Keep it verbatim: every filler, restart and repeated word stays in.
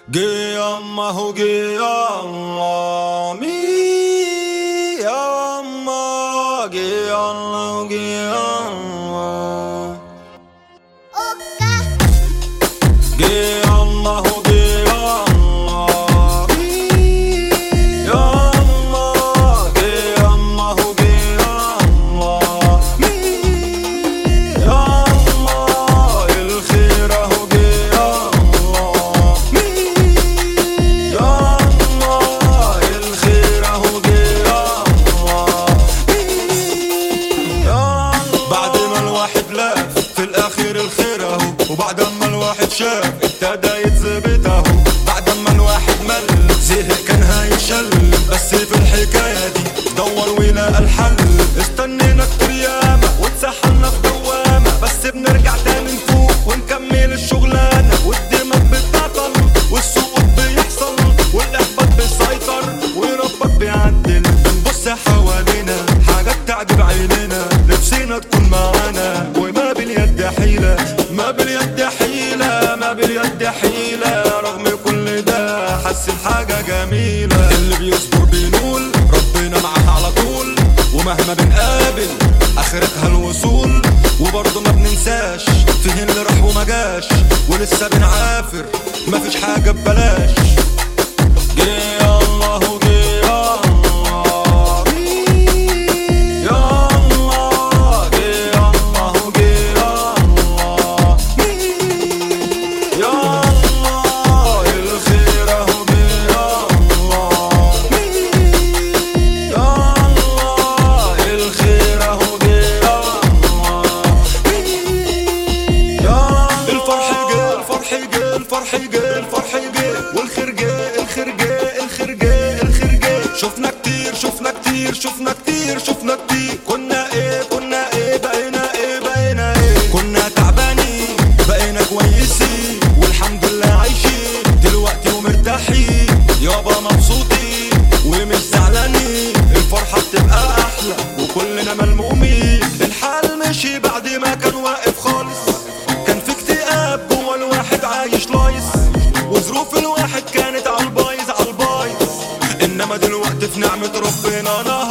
جه ياما هو جه ياما مي ياما جه ياما هو جه ياما جه ياما هو جه ياما مي ياما جه ياما هو جه ياما مي ياما الخير اهو جه ياما مي ياما الخير اهو جه ياما مي ياما بعد ما الواحد لف في الاخير الخير اهو، وبعد ما الواحد شاف ابتدى يتثبت اهو، بعد ما الواحد مل زهق كان هيشل، بس في الحكايه دي دور ولقى الحل. استنينا كتير ياما واتسحلنا في دوامه، بس بنرجع تاني نفوق ونكمل الشغلانه، والدماغ بتعطل والسقوط بيحصل والاحباط بيسيطر وربك بيعدل. بنبص حوالينا حاجات تعجب عينينا، نفسينا تكون معانا وما باليد حيله، ما باليد حيله، ما باليد حيله. رغم كل ده حس بحاجه جميله، اللي بيصبر بينول ربنا معاه على طول، ومهما بنقابل اخرتها الوصول، وبرضه ما بننساش فيه اللي راح وما جاش، ولسه بنعافر مفيش حاجه ببلاش. جه الله وجه الله مي يالله، جه الله وجه الله مي يالله الخير اهو جه الله مي يالله الخير اهو جه الله مي يالله. الفرح جه الفرح جه الفرح جه الفرح جه والخير جه الخير جه الخير جه الخير جه. شفنا كتير شفنا كتير شفنا كتير شفنا كتير، كنا ايه كنا ايه بقينا ايه بقينا ايه، كنا تعبانين بقينا كويسين والحمد لله عايشين دلوقتي ومرتاحين يابا مبسوطين ومش زعلانين. الفرحة بتبقى احلى وكلنا ملمومين، الحال مشي بعد ما كان واقف خالص، كان في اكتئاب جوا الواحد عايش لايص، وظروف الواحد كانت عالبايظ عالبايظ، انما دلوقتي في نعمة ربنا